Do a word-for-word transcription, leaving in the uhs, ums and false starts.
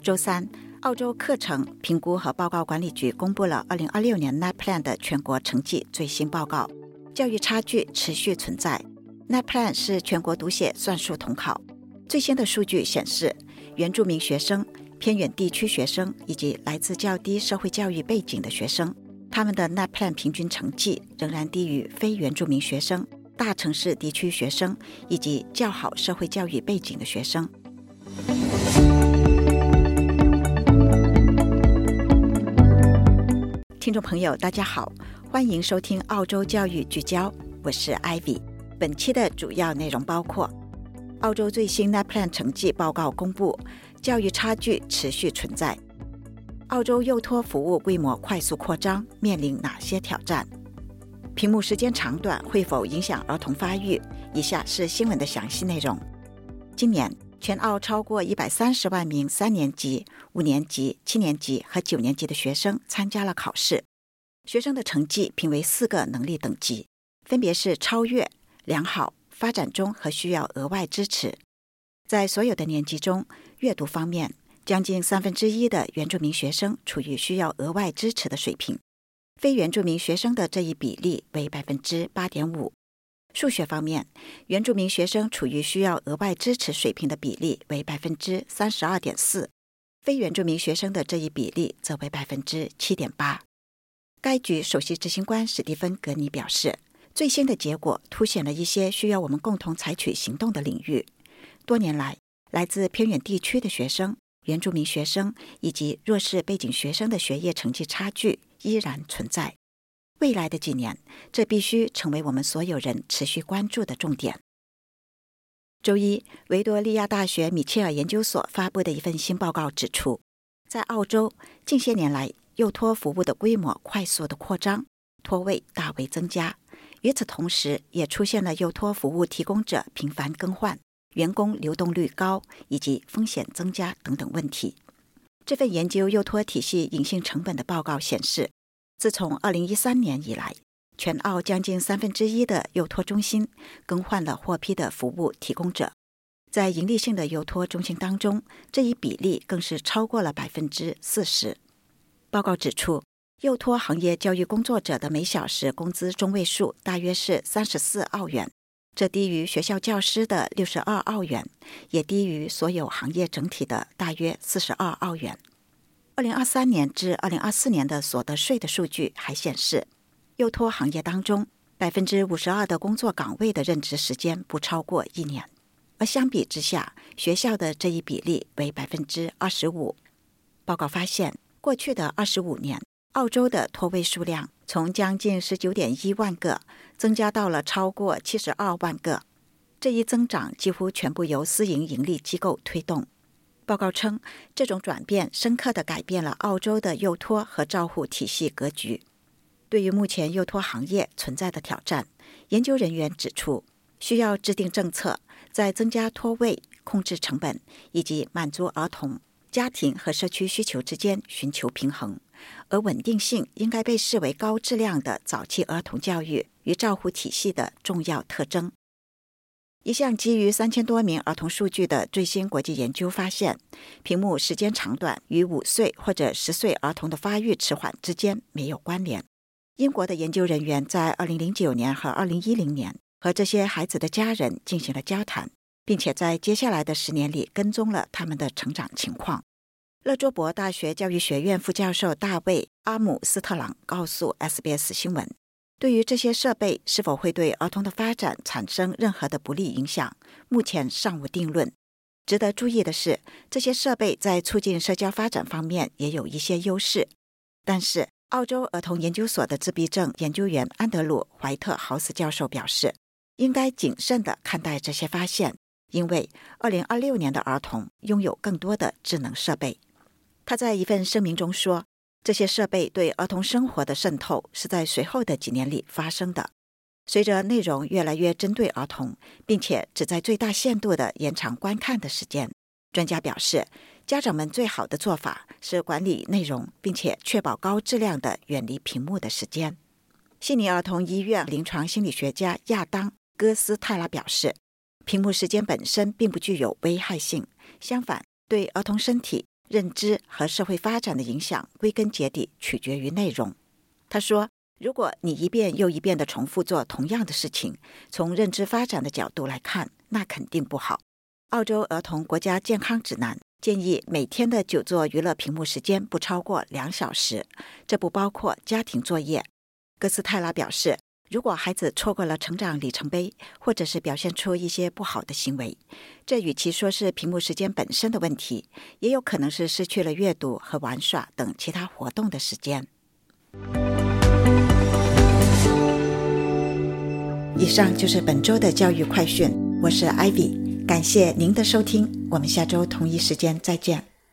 周三，澳洲课程评估和报告管理局公布了二零二六年 NAPLAN 的全国成绩最新报告，教育差距持续存在。 NAPLAN 是全国读写算术统考，最新的数据显示，原住民学生、偏远地区学生以及来自较低社会教育背景的学生，他们的 NAPLAN 平均成绩仍然低于非原住民学生、大城市地区学生以及较好社会教育背景的学生。听众朋友大家好，欢迎收听澳洲教育聚焦，我是 Ivy。 本期的主要内容包括：澳洲最新 NAPLAN 成绩报告公布，教育差距持续存在；澳洲幼托服务规模快速扩张，面临哪些挑战？屏幕时间长短会否影响儿童发育？以下是新闻的详细内容。今年全澳超过一百三十万名三年级、五年级、七年级和九年级的学生参加了考试，学生的成绩评为四个能力等级，分别是超越、良好、发展中和需要额外支持。在所有的年级中，阅读方面，将近三分之一的原住民学生处于需要额外支持的水平，非原住民学生的这一比例为 百分之八点五。 数学方面，原住民学生处于需要额外支持水平的比例为 百分之三十二点四， 非原住民学生的这一比例则为 百分之七点八。 该局首席执行官史蒂芬·格尼表示，最新的结果凸显了一些需要我们共同采取行动的领域。多年来，来自偏远地区的学生、原住民学生以及弱势背景学生的学业成绩差距依然存在。未来的几年，这必须成为我们所有人持续关注的重点。周一，维多利亚大学米切尔研究所发布的一份新报告指出，在澳洲近些年来，幼托服务的规模快速的扩张，托位大为增加。与此同时，也出现了幼托服务提供者频繁更换、员工流动率高以及风险增加等等问题。这份研究幼托体系隐性成本的报告显示，自从二零一三年以来，全澳将近三分之一的幼托中心更换了获批的服务提供者。在盈利性的幼托中心当中，这一比例更是超过了 百分之四十。 报告指出，幼托行业教育工作者的每小时工资中位数大约是三十四澳元，这低于学校教师的六十二澳元，也低于所有行业整体的大约四十二澳元。二零二三年至二零二四年的所得税的数据还显示，幼托行业当中 百分之五十二 的工作岗位的任职时间不超过一年，而相比之下，学校的这一比例为 百分之二十五。 报告发现，过去的二十五年，澳洲的托位数量从将近 十九点一万个增加到了超过七十二万个，这一增长几乎全部由私营盈利机构推动。报告称，这种转变深刻地改变了澳洲的幼托和照护体系格局。对于目前幼托行业存在的挑战，研究人员指出，需要制定政策，在增加托位、控制成本以及满足儿童、家庭和社区需求之间寻求平衡，而稳定性应该被视为高质量的早期儿童教育与照护体系的重要特征。一项基于三千多名儿童数据的最新国际研究发现，屏幕时间长短与五岁或者十岁儿童的发育迟缓之间没有关联。英国的研究人员在二零零九年和二零一零年和这些孩子的家人进行了交谈，并且在接下来的十年里跟踪了他们的成长情况。勒卓伯大学教育学院副教授大卫·阿姆斯特朗告诉 S B S 新闻，对于这些设备是否会对儿童的发展产生任何的不利影响，目前尚无定论。值得注意的是，这些设备在促进社交发展方面也有一些优势。但是，澳洲儿童研究所的自闭症研究员安德鲁·怀特豪斯教授表示，应该谨慎地看待这些发现，因为二零二六年的儿童拥有更多的智能设备。他在一份声明中说，这些设备对儿童生活的渗透是在随后的几年里发生的。随着内容越来越针对儿童，并且只在最大限度地延长观看的时间，专家表示，家长们最好的做法是管理内容，并且确保高质量的远离屏幕的时间。悉尼儿童医院临床心理学家亚当·戈斯泰拉表示，屏幕时间本身并不具有危害性，相反，对儿童身体、 认知和社会发展的影响归根结底取决于内容。他说，如果你一遍又一遍地重复做同样的事情，从认知发展的角度来看，那肯定不好。澳洲儿童国家健康指南建议每天的久坐娱乐屏幕时间不超过两小时，这不包括家庭作业。哥斯泰拉表示，如果孩子错过了成长里程碑，或者是表现出一些不好的行为，这与其说是屏幕时间本身的问题，也有可能是失去了阅读和玩耍等其他活动的时间。以上就是本周的教育快讯，我是 Ivy， 感谢您的收听，我们下周同一时间再见。